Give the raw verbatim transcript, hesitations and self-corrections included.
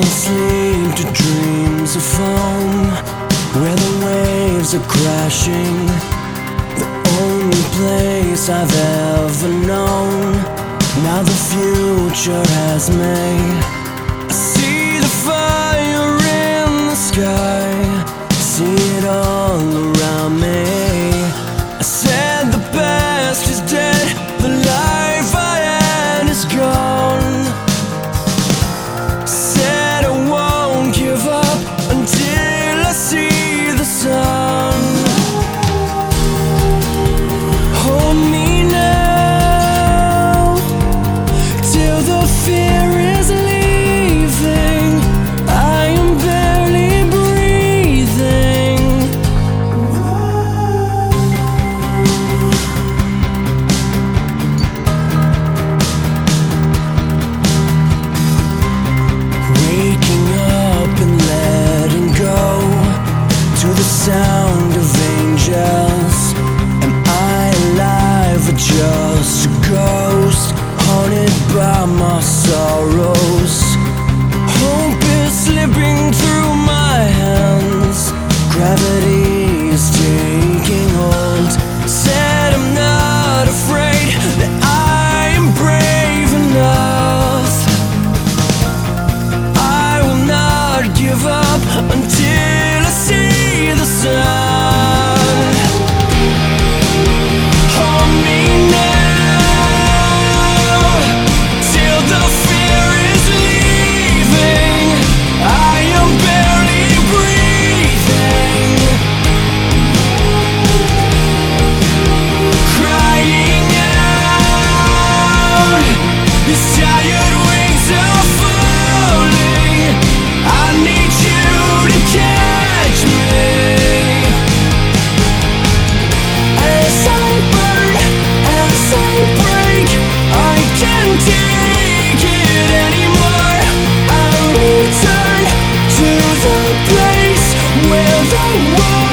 sleep to dreams of foam, where the waves are crashing. The only place I've ever known. Now the future has made. I see the fire in the sky, see it all around me. I said the past is dead, the life I had is gone. Said I won't give up until I see the sun. Hold me now till the fear is leaving. I am barely breathing. Waking up and letting go to the sound of angels. Am I alive or just a ghost, haunted by my sorrows? Hope is slipping through my hands, gravity is taking hold. Said I'm not afraid, that I am brave enough. I will not give up until I see the sun. Hold me now till the fear is leaving. I am barely breathing, crying out. These tired wings are falling. I need you to catch me. As I burn, as I break, I can't take it anymore. I'll return to the place where the world